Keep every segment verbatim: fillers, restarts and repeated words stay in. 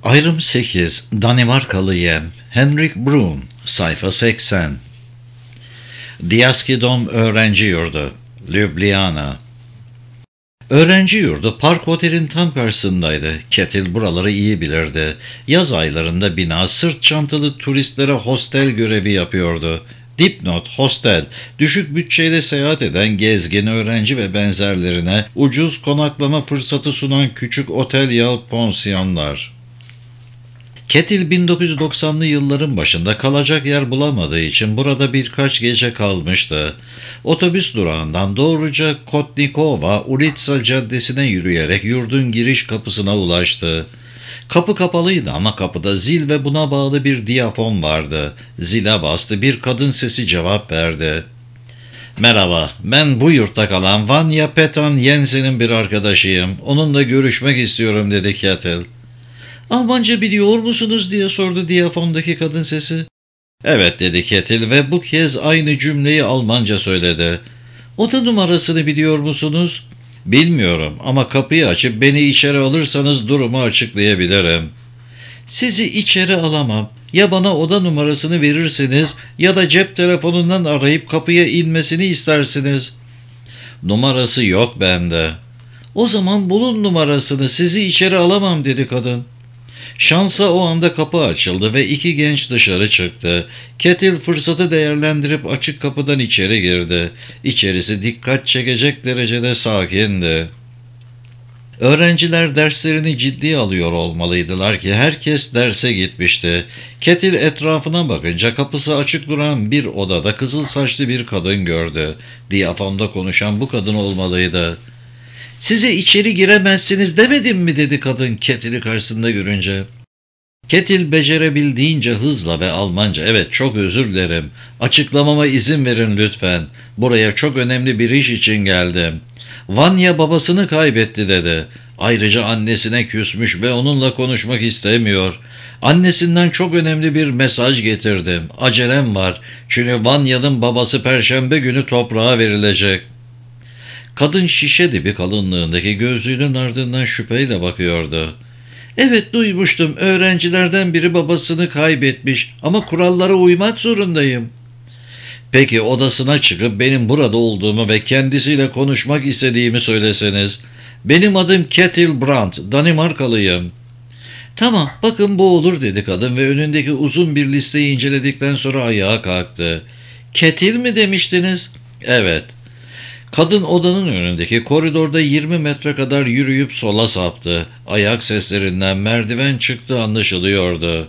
Ayrım sekiz. Danimarkalı Yem Henrik Brun. Sayfa seksen. Diaskidom Öğrenci Yurdu, Ljubljana. Öğrenci yurdu Park Otel'in tam karşısındaydı. Ketil buraları iyi bilirdi. Yaz aylarında bina sırt çantalı turistlere hostel görevi yapıyordu. Dipnot, hostel, düşük bütçeyle seyahat eden gezgin, öğrenci ve benzerlerine ucuz konaklama fırsatı sunan küçük otel yahut pansiyonlar. Ketil bin dokuz yüz doksanlı yılların başında kalacak yer bulamadığı için burada birkaç gece kalmıştı. Otobüs durağından doğruca Kotnikova Ulitsa Caddesi'ne yürüyerek yurdun giriş kapısına ulaştı. Kapı kapalıydı ama kapıda zil ve buna bağlı bir diyafon vardı. Zile bastı, bir kadın sesi cevap verdi. "Merhaba, ben bu yurtta kalan Vanya Petan Jensen'in bir arkadaşıyım. Onunla görüşmek istiyorum," dedi Ketil. "Almanca biliyor musunuz?" diye sordu diyafondaki kadın sesi. "Evet," dedi Ketil ve bu kez aynı cümleyi Almanca söyledi. "Oda numarasını biliyor musunuz?" "Bilmiyorum ama kapıyı açıp beni içeri alırsanız durumu açıklayabilirim." "Sizi içeri alamam. Ya bana oda numarasını verirsiniz ya da cep telefonundan arayıp kapıya inmesini istersiniz." "Numarası yok bende." "O zaman bulun numarasını, sizi içeri alamam," dedi kadın. Şansa o anda kapı açıldı ve iki genç dışarı çıktı. Ketil fırsatı değerlendirip açık kapıdan içeri girdi. İçerisi dikkat çekecek derecede sakindi. Öğrenciler derslerini ciddiye alıyor olmalıydılar ki herkes derse gitmişti. Ketil etrafına bakınca kapısı açık duran bir odada kızıl saçlı bir kadın gördü. Diyafonda konuşan bu kadın olmalıydı. "Size içeri giremezsiniz demedim mi?" dedi kadın Ketil'i karşısında görünce. Ketil becerebildiğince hızla ve Almanca, "Evet, çok özür dilerim. Açıklamama izin verin lütfen. Buraya çok önemli bir iş için geldim. Vanya babasını kaybetti," dedi. "Ayrıca annesine küsmüş ve onunla konuşmak istemiyor. Annesinden çok önemli bir mesaj getirdim. Acelem var çünkü Vanya'nın babası Perşembe günü toprağa verilecek." Kadın şişe dibi kalınlığındaki gözlüğünün ardından şüpheyle bakıyordu. "Evet, duymuştum. Öğrencilerden biri babasını kaybetmiş ama kurallara uymak zorundayım." "Peki odasına çıkıp benim burada olduğumu ve kendisiyle konuşmak istediğimi söyleseniz." "Benim adım Ketil Brandt, Danimarkalıyım." "Tamam, bakın bu olur," dedi kadın ve önündeki uzun bir listeyi inceledikten sonra ayağa kalktı. "Ketil mi demiştiniz?" "Evet." Kadın odanın önündeki koridorda yirmi metre kadar yürüyüp sola saptı. Ayak seslerinden merdiven çıktığı anlaşılıyordu.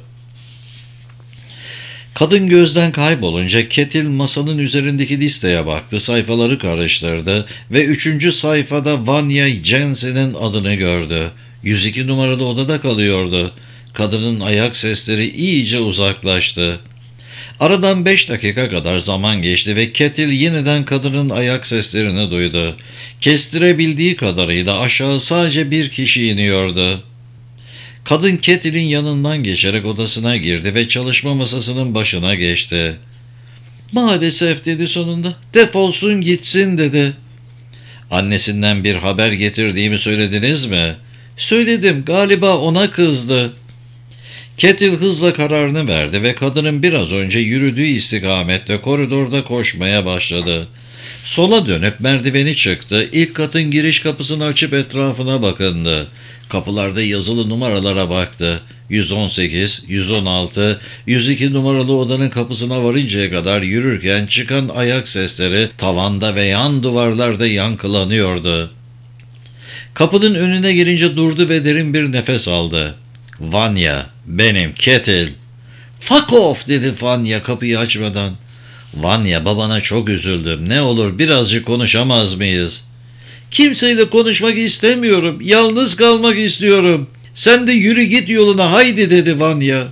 Kadın gözden kaybolunca Ketil masanın üzerindeki listeye baktı, sayfaları karıştırdı ve üçüncü sayfada Vanya Jensen'in adını gördü. yüz iki numaralı odada kalıyordu. Kadının ayak sesleri iyice uzaklaştı. Aradan beş dakika kadar zaman geçti ve Ketil yeniden kadının ayak seslerini duydu. Kestirebildiği kadarıyla aşağı sadece bir kişi iniyordu. Kadın Ketil'in yanından geçerek odasına girdi ve çalışma masasının başına geçti. "Maalesef," dedi sonunda. "Defolsun gitsin," dedi. "Annesinden bir haber getirdiğimi söylediniz mi?" "Söyledim, galiba ona kızdı." Ketil hızla kararını verdi ve kadının biraz önce yürüdüğü istikamette koridorda koşmaya başladı. Sola dönüp merdiveni çıktı. İlk katın giriş kapısını açıp etrafına bakındı. Kapılarda yazılı numaralara baktı. yüz on sekiz, yüz on altı, yüz iki numaralı odanın kapısına varıncaya kadar yürürken çıkan ayak sesleri tavanda ve yan duvarlarda yankılanıyordu. Kapının önüne girince durdu ve derin bir nefes aldı. "Vanya, benim Ketil." "Fuck off," dedi Vanya kapıyı açmadan. "Vanya, babana çok üzüldüm. Ne olur birazcık konuşamaz mıyız?" "Kimseyle konuşmak istemiyorum. Yalnız kalmak istiyorum. Sen de yürü git yoluna haydi," dedi Vanya.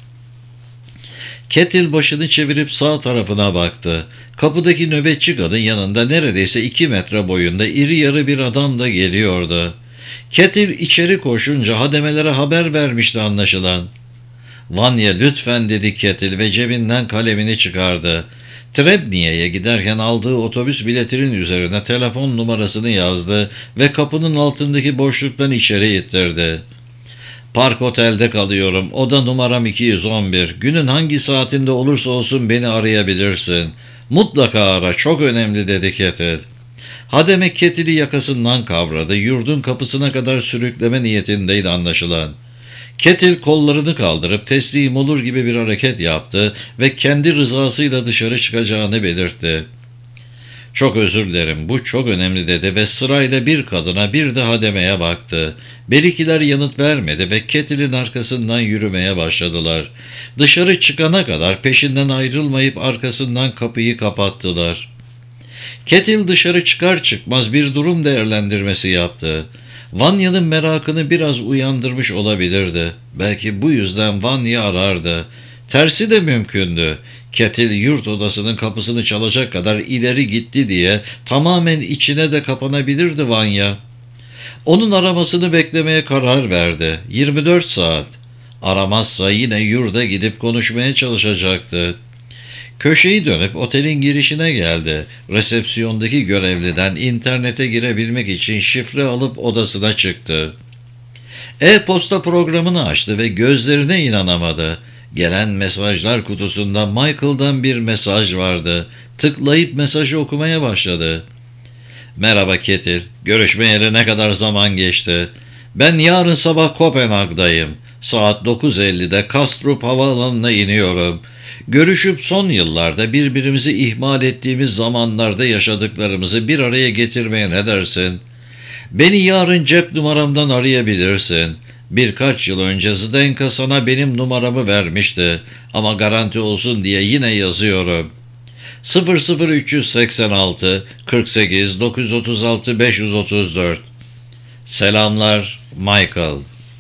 Ketil başını çevirip sağ tarafına baktı. Kapıdaki nöbetçi kadın yanında neredeyse iki metre boyunda iri yarı bir adam da geliyordu. Ketil içeri koşunca hademelere haber vermişti anlaşılan. "Vanya, lütfen," dedi Ketil ve cebinden kalemini çıkardı. Trebniye'ye giderken aldığı otobüs biletinin üzerine telefon numarasını yazdı ve kapının altındaki boşluktan içeri ittirdi. Park Otel'de kalıyorum. Oda numaram iki yüz on bir. Günün hangi saatinde olursa olsun beni arayabilirsin. Mutlaka ara, çok önemli dedi Ketil. Hademe Ketil'i yakasından kavradı. Yurdun kapısına kadar sürükleme niyetindeydi anlaşılan. Ketil kollarını kaldırıp teslim olur gibi bir hareket yaptı ve kendi rızasıyla dışarı çıkacağını belirtti. Çok özür dilerim, bu çok önemli dedi ve sırayla bir kadına bir de Hademe'ye baktı. Berikiler yanıt vermedi ve Ketil'in arkasından yürümeye başladılar. Dışarı çıkana kadar peşinden ayrılmayıp arkasından kapıyı kapattılar. Ketil dışarı çıkar çıkmaz bir durum değerlendirmesi yaptı. Vanya'nın merakını biraz uyandırmış olabilirdi. Belki bu yüzden Vanya arardı. Tersi de mümkündü. Ketil yurt odasının kapısını çalacak kadar ileri gitti diye tamamen içine de kapanabilirdi Vanya. Onun aramasını beklemeye karar verdi. yirmi dört saat. Aramazsa yine yurda gidip konuşmaya çalışacaktı. Köşeyi dönüp otelin girişine geldi. Resepsiyondaki görevliden internete girebilmek için şifre alıp odasına çıktı. E-posta programını açtı ve gözlerine inanamadı. Gelen mesajlar kutusunda Michael'dan bir mesaj vardı. Tıklayıp mesajı okumaya başladı. Merhaba Ketil, görüşmeyeli ne kadar zaman geçti? Ben yarın sabah Kopenhag'dayım. Saat dokuz ellide Kastrup havaalanına iniyorum. Görüşüp son yıllarda birbirimizi ihmal ettiğimiz zamanlarda yaşadıklarımızı bir araya getirmeye ne dersin? Beni yarın cep numaramdan arayabilirsin. Birkaç yıl önce Zdenka sana benim numaramı vermişti ama garanti olsun diye yine yazıyorum. sıfır sıfır üç seksen altı kırk sekiz dokuz yüz otuz altı beş yüz otuz dört. Selamlar, Michael.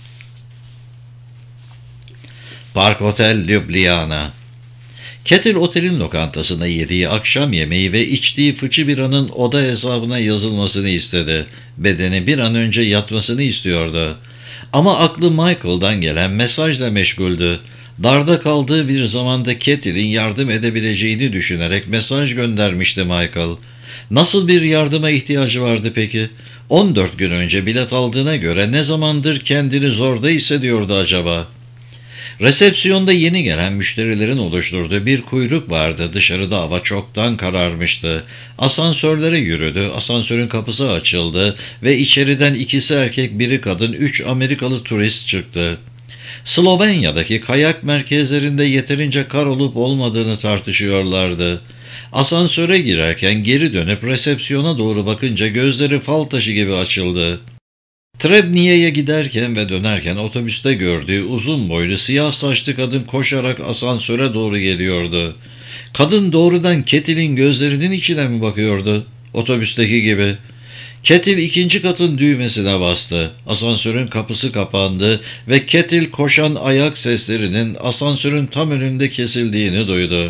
Park Otel, Ljubljana. Ketil otelin lokantasına yediği akşam yemeği ve içtiği fıçı biranın oda hesabına yazılmasını istedi. Bedeni bir an önce yatmasını istiyordu. Ama aklı Michael'dan gelen mesajla meşguldü. Darda kaldığı bir zamanda Ketil'in yardım edebileceğini düşünerek mesaj göndermişti Michael. Nasıl bir yardıma ihtiyacı vardı peki? on dört gün önce bilet aldığına göre ne zamandır kendini zorda hissediyordu acaba? Resepsiyonda yeni gelen müşterilerin oluşturduğu bir kuyruk vardı. Dışarıda hava çoktan kararmıştı. Asansörlere yürüdü. Asansörün kapısı açıldı ve içeriden ikisi erkek, biri kadın, üç Amerikalı turist çıktı. Slovenya'daki kayak merkezlerinde yeterince kar olup olmadığını tartışıyorlardı. Asansöre girerken geri dönüp resepsiyona doğru bakınca gözleri fal taşı gibi açıldı. Trebniye'ye giderken ve dönerken otobüste gördüğü uzun boylu siyah saçlı kadın koşarak asansöre doğru geliyordu. Kadın doğrudan Ketil'in gözlerinin içine mi bakıyordu? Otobüsteki gibi. Ketil ikinci katın düğmesine bastı. Asansörün kapısı kapandı ve Ketil koşan ayak seslerinin asansörün tam önünde kesildiğini duydu.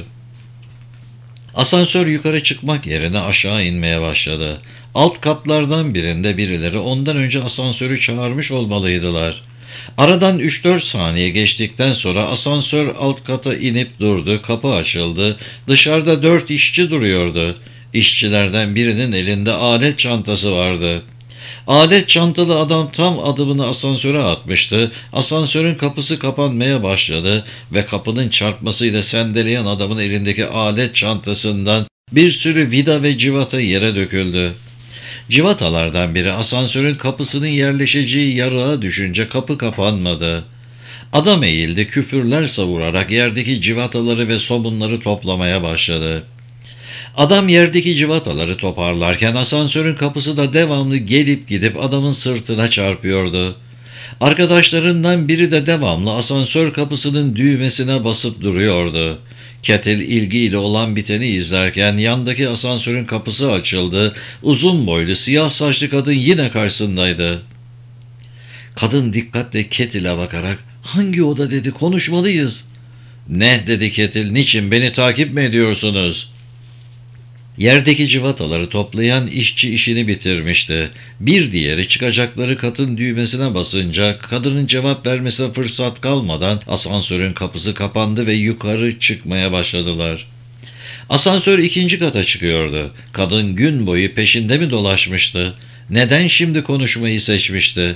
Asansör yukarı çıkmak yerine aşağı inmeye başladı. Alt katlardan birinde birileri ondan önce asansörü çağırmış olmalıydılar. Aradan üç dört saniye geçtikten sonra asansör alt kata inip durdu, kapı açıldı. Dışarıda dört işçi duruyordu. İşçilerden birinin elinde alet çantası vardı. Alet çantalı adam tam adımını asansöre atmıştı. Asansörün kapısı kapanmaya başladı ve kapının çarpmasıyla sendeleyen adamın elindeki alet çantasından bir sürü vida ve civata yere döküldü. Civatalardan biri asansörün kapısının yerleşeceği yarığa düşünce kapı kapanmadı. Adam eğildi, küfürler savurarak yerdeki civataları ve somunları toplamaya başladı. Adam yerdeki civataları toparlarken asansörün kapısı da devamlı gelip gidip adamın sırtına çarpıyordu. Arkadaşlarından biri de devamlı asansör kapısının düğmesine basıp duruyordu. Ketil ilgiyle olan biteni izlerken yandaki asansörün kapısı açıldı. Uzun boylu siyah saçlı kadın yine karşısındaydı. Kadın dikkatle Ketil'e bakarak "Hangi oda?" dedi, "konuşmalıyız." "Ne?" dedi Ketil, "niçin, beni takip mi ediyorsunuz?" Yerdeki civataları toplayan işçi işini bitirmişti. Bir diğeri çıkacakları katın düğmesine basınca kadının cevap vermesine fırsat kalmadan asansörün kapısı kapandı ve yukarı çıkmaya başladılar. Asansör ikinci kata çıkıyordu. Kadın gün boyu peşinde mi dolaşmıştı? Neden şimdi konuşmayı seçmişti?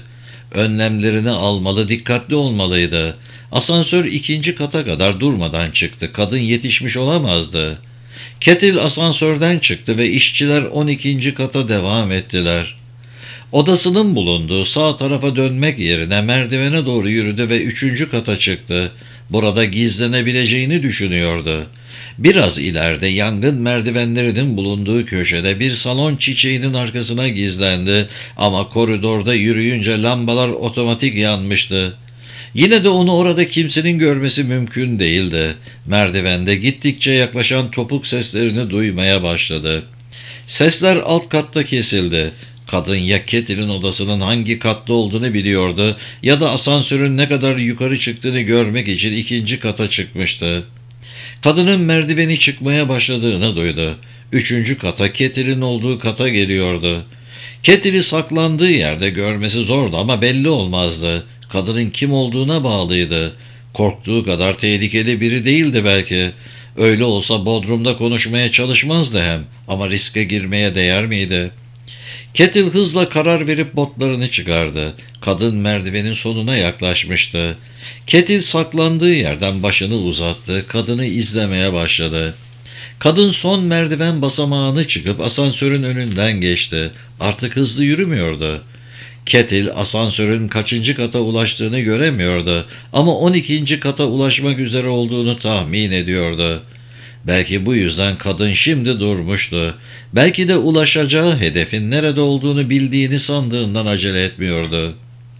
Önlemlerini almalı, dikkatli olmalıydı. Asansör ikinci kata kadar durmadan çıktı. Kadın yetişmiş olamazdı. Ketil asansörden çıktı ve işçiler on ikinci kata devam ettiler. Odasının bulunduğu sağ tarafa dönmek yerine merdivene doğru yürüdü ve üçüncü kata çıktı. Burada gizlenebileceğini düşünüyordu. Biraz ileride yangın merdivenlerinin bulunduğu köşede bir salon çiçeğinin arkasına gizlendi ama koridorda yürüyünce lambalar otomatik yanmıştı. Yine de onu orada kimsenin görmesi mümkün değildi. Merdivende gittikçe yaklaşan topuk seslerini duymaya başladı. Sesler alt katta kesildi. Kadın ya Ketil'in odasının hangi katta olduğunu biliyordu ya da asansörün ne kadar yukarı çıktığını görmek için ikinci kata çıkmıştı. Kadının merdiveni çıkmaya başladığını duydu. Üçüncü kata, Ketil'in olduğu kata geliyordu. Ketil'i saklandığı yerde görmesi zordu ama belli olmazdı. Kadının kim olduğuna bağlıydı. Korktuğu kadar tehlikeli biri değildi belki. Öyle olsa bodrumda konuşmaya çalışmazdı hem. Ama riske girmeye değer miydi? Ketil hızla karar verip botlarını çıkardı. Kadın merdivenin sonuna yaklaşmıştı. Ketil saklandığı yerden başını uzattı. Kadını izlemeye başladı. Kadın son merdiven basamağını çıkıp asansörün önünden geçti. Artık hızlı yürümüyordu. Ketil asansörün kaçıncı kata ulaştığını göremiyordu ama on ikinci kata ulaşmak üzere olduğunu tahmin ediyordu. Belki bu yüzden kadın şimdi durmuştu. Belki de ulaşacağı hedefin nerede olduğunu bildiğini sandığından acele etmiyordu.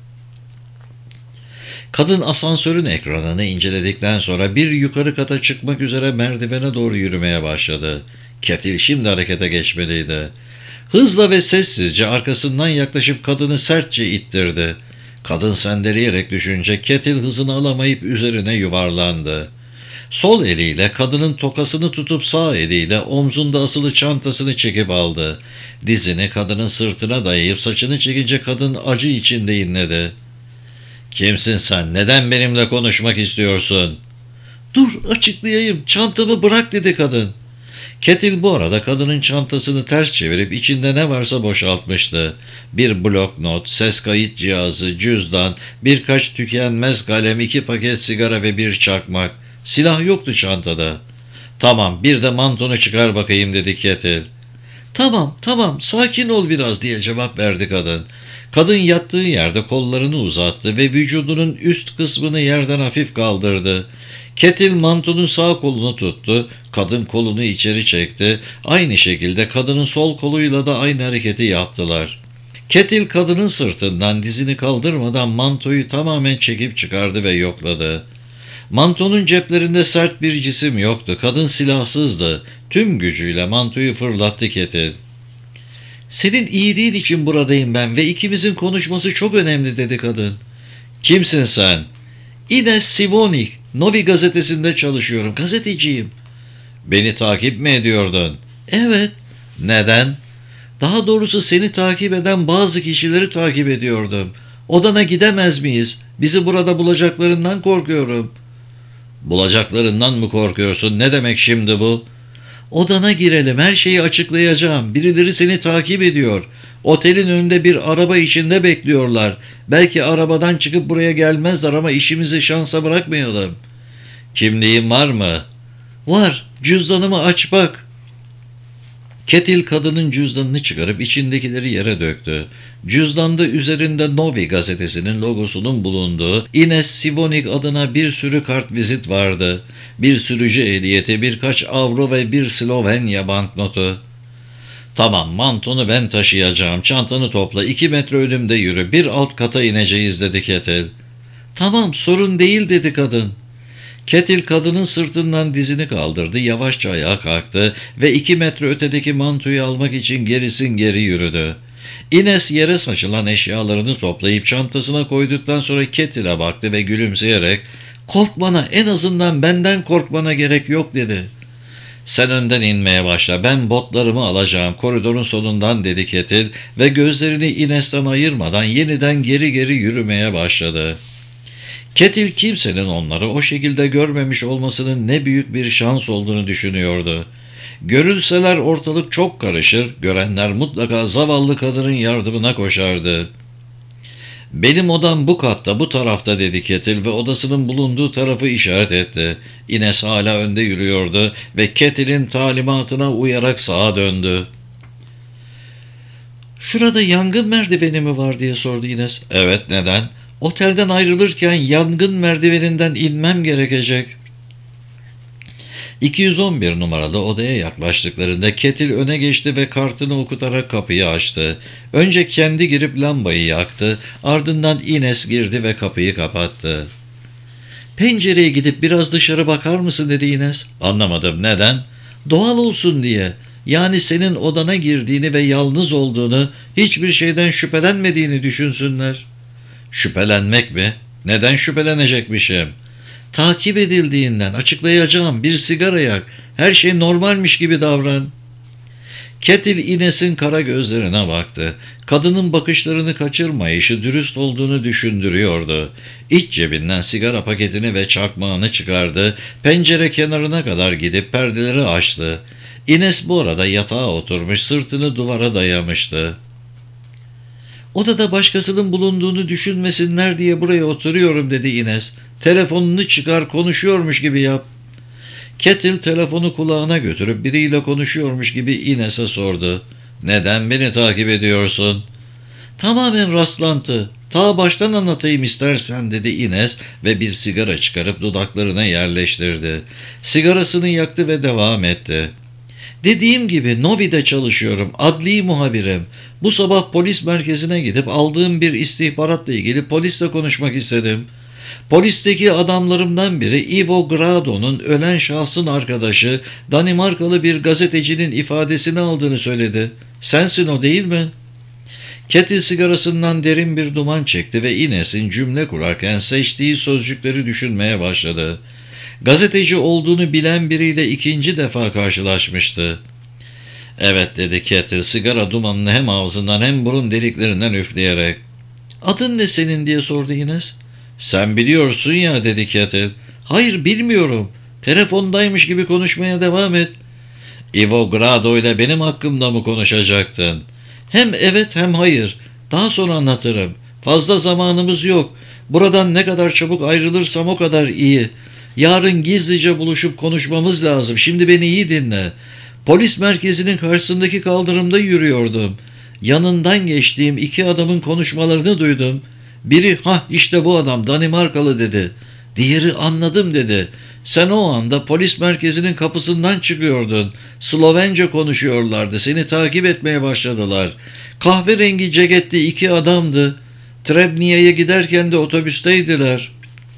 Kadın asansörün ekranını inceledikten sonra bir yukarı kata çıkmak üzere merdivene doğru yürümeye başladı. Ketil şimdi harekete geçmeliydi. Hızla ve sessizce arkasından yaklaşıp kadını sertçe ittirdi. Kadın sendeleyerek düşünce Ketil hızını alamayıp üzerine yuvarlandı. Sol eliyle kadının tokasını tutup sağ eliyle omzunda asılı çantasını çekip aldı. Dizini kadının sırtına dayayıp saçını çekince kadın acı içinde inledi. "Kimsin sen? Neden benimle konuşmak istiyorsun?" "Dur, açıklayayım. Çantamı bırak," dedi kadın. Ketil bu arada kadının çantasını ters çevirip içinde ne varsa boşaltmıştı. Bir bloknot, ses kayıt cihazı, cüzdan, birkaç tükenmez kalem, iki paket sigara ve bir çakmak. Silah yoktu çantada. "Tamam, bir de mantonu çıkar bakayım," dedi Ketil. "Tamam, tamam, sakin ol biraz," diye cevap verdi kadın. Kadın yattığı yerde kollarını uzattı ve vücudunun üst kısmını yerden hafif kaldırdı. Ketil mantonun sağ kolunu tuttu, kadın kolunu içeri çekti. Aynı şekilde kadının sol koluyla da aynı hareketi yaptılar. Ketil kadının sırtından dizini kaldırmadan mantoyu tamamen çekip çıkardı ve yokladı. Mantonun ceplerinde sert bir cisim yoktu. Kadın silahsızdı. Tüm gücüyle mantoyu fırlattı Ketil. "Senin iyiliğin için buradayım ben ve ikimizin konuşması çok önemli," dedi kadın. "Kimsin sen?" "Ines Sivonik. Novi gazetesinde çalışıyorum. Gazeteciyim." "Beni takip mi ediyordun?" "Evet." "Neden?" "Daha doğrusu seni takip eden bazı kişileri takip ediyordum. Odana gidemez miyiz? Bizi burada bulacaklarından korkuyorum." "Bulacaklarından mı korkuyorsun? Ne demek şimdi bu?" "Odana girelim, her şeyi açıklayacağım. Birileri seni takip ediyor. Otelin önünde bir araba içinde bekliyorlar. Belki arabadan çıkıp buraya gelmezler ama işimizi şansa bırakmayalım." "Kimliğin var mı?" "Var. Cüzdanımı aç bak." Ketil kadının cüzdanını çıkarıp içindekileri yere döktü. Cüzdanda üzerinde Novi gazetesinin logosunun bulunduğu Ines Sivonik adına bir sürü kartvizit vardı. Bir sürücü ehliyeti, birkaç avro ve bir Slovenya banknotu. "Tamam, mantonu ben taşıyacağım. Çantanı topla. iki metre önümde yürü. Bir alt kata ineceğiz," dedi Ketil. "Tamam, sorun değil," dedi kadın. Ketil kadının sırtından dizini kaldırdı, yavaşça ayağa kalktı ve iki metre ötedeki mantoyu almak için gerisin geri yürüdü. Ines yere saçılan eşyalarını toplayıp çantasına koyduktan sonra Ketil'e baktı ve gülümseyerek "Korkmana, en azından benden korkmana gerek yok," dedi. "Sen önden inmeye başla, ben botlarımı alacağım koridorun sonundan," dedi Ketil ve gözlerini Ines'ten ayırmadan yeniden geri geri yürümeye başladı. Ketil kimsenin onları o şekilde görmemiş olmasının ne büyük bir şans olduğunu düşünüyordu. Görülseler ortalık çok karışır, görenler mutlaka zavallı kadının yardımına koşardı. Benim odam bu katta, bu tarafta dedi Kettle ve odasının bulunduğu tarafı işaret etti. Ines hala önde yürüyordu ve Kettle'in talimatına uyarak sağa döndü. Şurada yangın merdiveni mi var diye sordu Ines. Evet, neden? Otelden ayrılırken yangın merdiveninden inmem gerekecek. iki yüz on bir numaralı odaya yaklaştıklarında Kettle öne geçti ve kartını okutarak kapıyı açtı. Önce kendi girip lambayı yaktı, ardından Ines girdi ve kapıyı kapattı. Pencereye gidip biraz dışarı bakar mısın dedi Ines. Anlamadım, neden? Doğal olsun diye. Yani senin odana girdiğini ve yalnız olduğunu, hiçbir şeyden şüphelenmediğini düşünsünler. Şüphelenmek mi? Neden şüphelenecekmişim? Takip edildiğinden açıklayacağım. Bir sigara yak. Her şey normalmiş gibi davran. Kettle Ines'in kara gözlerine baktı. Kadının bakışlarını kaçırmayışı dürüst olduğunu düşündürüyordu. İç cebinden sigara paketini ve çakmağını çıkardı. Pencere kenarına kadar gidip perdeleri açtı. Ines bu arada yatağa oturmuş, sırtını duvara dayamıştı. Odada başkasının bulunduğunu düşünmesinler diye buraya oturuyorum dedi Ines. Telefonunu çıkar, konuşuyormuş gibi yap. Kettle telefonu kulağına götürüp biriyle konuşuyormuş gibi Ines'e sordu. Neden beni takip ediyorsun? Tamamen rastlantı. Ta baştan anlatayım istersen dedi Ines ve bir sigara çıkarıp dudaklarına yerleştirdi. Sigarasını yaktı ve devam etti. Dediğim gibi Novi'de çalışıyorum. Adli muhabirim. Bu sabah polis merkezine gidip aldığım bir istihbaratla ilgili polisle konuşmak istedim. Polisteki adamlarımdan biri Ivo Grado'nun ölen şahsın arkadaşı Danimarkalı bir gazetecinin ifadesini aldığını söyledi. Sensin o, değil mi? Kettle sigarasından derin bir duman çekti ve Ines'in cümle kurarken seçtiği sözcükleri düşünmeye başladı. Gazeteci olduğunu bilen biriyle ikinci defa karşılaşmıştı. Evet dedi Kettle sigara dumanını hem ağzından hem burun deliklerinden üfleyerek. Adın ne senin diye sordu Ines. Sen biliyorsun ya dedi Kettle. Hayır bilmiyorum. Telefondaymış gibi konuşmaya devam et. Ivo Grado ile benim hakkımda mı konuşacaktın? Hem evet hem hayır. Daha sonra anlatırım. Fazla zamanımız yok. Buradan ne kadar çabuk ayrılırsam o kadar iyi. Yarın gizlice buluşup konuşmamız lazım. Şimdi beni iyi dinle. Polis merkezinin karşısındaki kaldırımda yürüyordum. Yanından geçtiğim iki adamın konuşmalarını duydum. Biri ha işte bu adam Danimarkalı dedi. Diğeri anladım dedi. Sen o anda polis merkezinin kapısından çıkıyordun. Slovence konuşuyorlardı. Seni takip etmeye başladılar. Kahverengi ceketli iki adamdı. Trebniye'ye giderken de otobüsteydiler.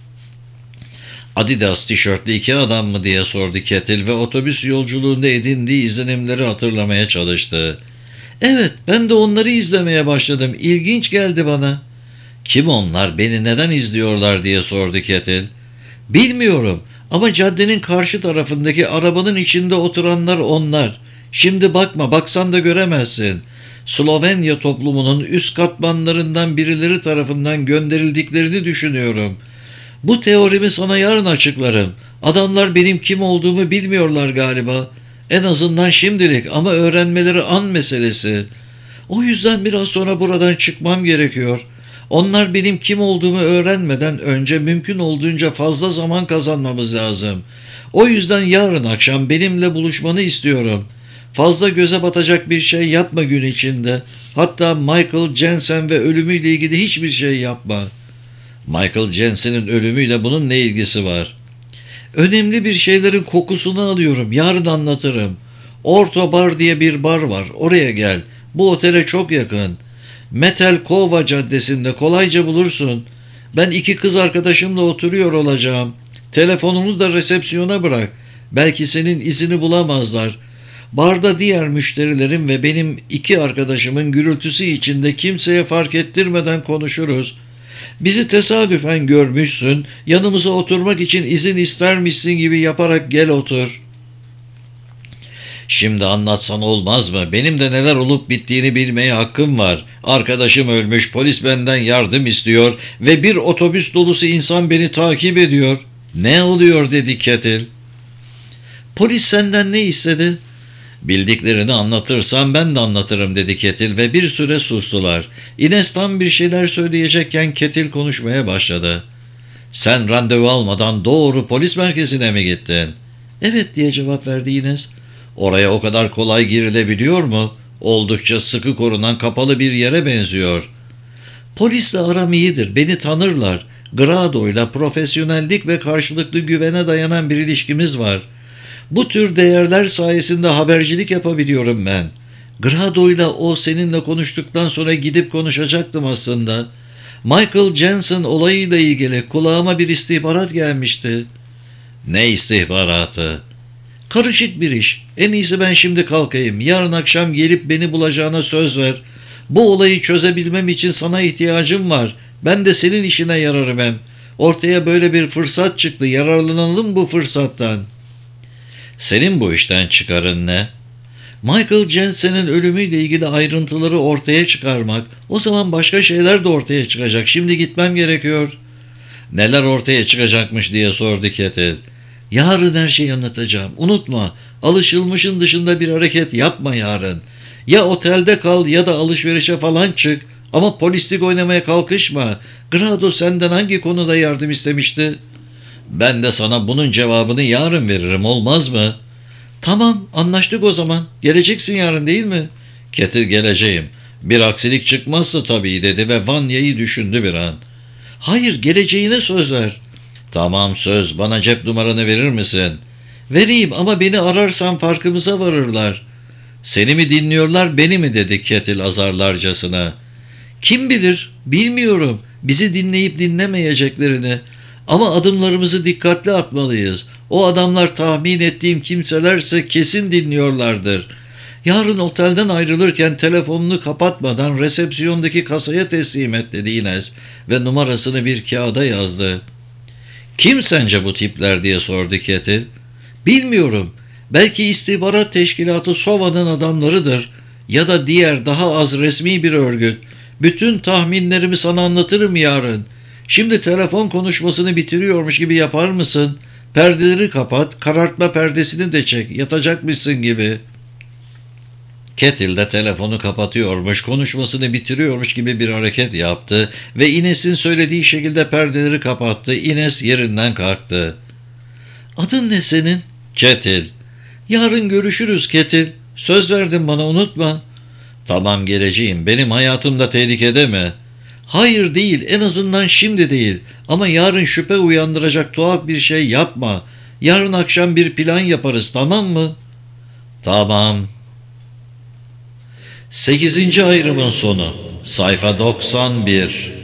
Adidas tişörtlü iki adam mı diye sordu Kettle ve otobüs yolculuğunda edindiği izlenimleri hatırlamaya çalıştı. Evet, ben de onları izlemeye başladım. İlginç geldi bana. Kim onlar, beni neden izliyorlar diye sordu Kettle. Bilmiyorum ama caddenin karşı tarafındaki arabanın içinde oturanlar onlar. Şimdi bakma, baksan da göremezsin. Slovenya toplumunun üst katmanlarından birileri tarafından gönderildiklerini düşünüyorum. Bu teorimi sana yarın açıklarım. Adamlar benim kim olduğumu bilmiyorlar galiba. En azından şimdilik, ama öğrenmeleri an meselesi. O yüzden biraz sonra buradan çıkmam gerekiyor. Onlar benim kim olduğumu öğrenmeden önce mümkün olduğunca fazla zaman kazanmamız lazım. O yüzden yarın akşam benimle buluşmanı istiyorum. Fazla göze batacak bir şey yapma gün içinde. Hatta Michael Jensen ve ölümüyle ilgili hiçbir şey yapma. Michael Jensen'in ölümüyle bunun ne ilgisi var? Önemli bir şeylerin kokusunu alıyorum. Yarın anlatırım. Orto Bar diye bir bar var. Oraya gel. Bu otele çok yakın. Metelkova Caddesi'nde kolayca bulursun. Ben iki kız arkadaşımla oturuyor olacağım. Telefonunu da resepsiyona bırak. Belki senin izini bulamazlar. Barda diğer müşterilerin ve benim iki arkadaşımın gürültüsü içinde kimseye fark ettirmeden konuşuruz. Bizi tesadüfen görmüşsün, yanımıza oturmak için izin istermişsin gibi yaparak gel otur. Şimdi anlatsan olmaz mı? Benim de neler olup bittiğini bilmeye hakkım var. Arkadaşım ölmüş, polis benden yardım istiyor ve bir otobüs dolusu insan beni takip ediyor. Ne oluyor dedi Kettle. Polis senden ne istedi? Bildiklerini anlatırsan ben de anlatırım dedi Ketil ve bir süre sustular. Ines tam bir şeyler söyleyecekken Ketil konuşmaya başladı. Sen randevu almadan doğru polis merkezine mi gittin? Evet diye cevap verdi Ines. Oraya o kadar kolay girilebiliyor mu? Oldukça sıkı korunan kapalı bir yere benziyor. Polisle aram iyidir, beni tanırlar. Grado'yla profesyonellik ve karşılıklı güvene dayanan bir ilişkimiz var. Bu tür değerler sayesinde habercilik yapabiliyorum ben. Grado'yla o seninle konuştuktan sonra gidip konuşacaktım aslında. Michael Jensen olayıyla ilgili kulağıma bir istihbarat gelmişti. Ne istihbaratı? Karışık bir iş. En iyisi ben şimdi kalkayım. Yarın akşam gelip beni bulacağına söz ver. Bu olayı çözebilmem için sana ihtiyacım var. Ben de senin işine yararım hem. Ortaya böyle bir fırsat çıktı. Yararlanalım bu fırsattan. Senin bu işten çıkarın ne? Michael Jensen'in ölümüyle ilgili ayrıntıları ortaya çıkarmak. O zaman başka şeyler de ortaya çıkacak. Şimdi gitmem gerekiyor. Neler ortaya çıkacakmış diye sordu Ketil. Yarın her şeyi anlatacağım. Unutma, alışılmışın dışında bir hareket yapma yarın. Ya otelde kal ya da alışverişe falan çık. Ama polislik oynamaya kalkışma. Grado senden hangi konuda yardım istemişti? Ben de sana bunun cevabını yarın veririm, olmaz mı? Tamam, anlaştık o zaman. Geleceksin yarın değil mi? Ketil geleceğim. Bir aksilik çıkmazsa tabii dedi ve Vanya'yı düşündü bir an. Hayır, geleceğine söz ver. Tamam söz, bana cep numaranı verir misin? Vereyim ama beni ararsan farkımıza varırlar. Seni mi dinliyorlar beni mi dedi Ketil azarlarcasına. Kim bilir, bilmiyorum bizi dinleyip dinlemeyeceklerini. Ama adımlarımızı dikkatli atmalıyız. O adamlar tahmin ettiğim kimselerse kesin dinliyorlardır. Yarın otelden ayrılırken telefonunu kapatmadan resepsiyondaki kasaya teslim et dedi Ines ve numarasını bir kağıda yazdı. Kim sence bu tipler diye sordu Ketil. Bilmiyorum. Belki istihbarat teşkilatı Sova'nın adamlarıdır ya da diğer daha az resmi bir örgüt. Bütün tahminlerimi sana anlatırım yarın. Şimdi telefon konuşmasını bitiriyormuş gibi yapar mısın? Perdeleri kapat, karartma perdesini de çek, yatacakmışsın gibi. Ketil de telefonu kapatıyormuş, konuşmasını bitiriyormuş gibi bir hareket yaptı ve Ines'in söylediği şekilde perdeleri kapattı. Ines yerinden kalktı. Adın ne senin? Ketil. Yarın görüşürüz Ketil. Söz verdin bana, unutma. Tamam, geleceğim. Benim hayatım da tehlikede mi? Hayır değil, en azından şimdi değil. Ama yarın şüphe uyandıracak tuhaf bir şey yapma. Yarın akşam bir plan yaparız, tamam mı? Tamam. Sekizinci ayrımın sonu. Sayfa doksan bir.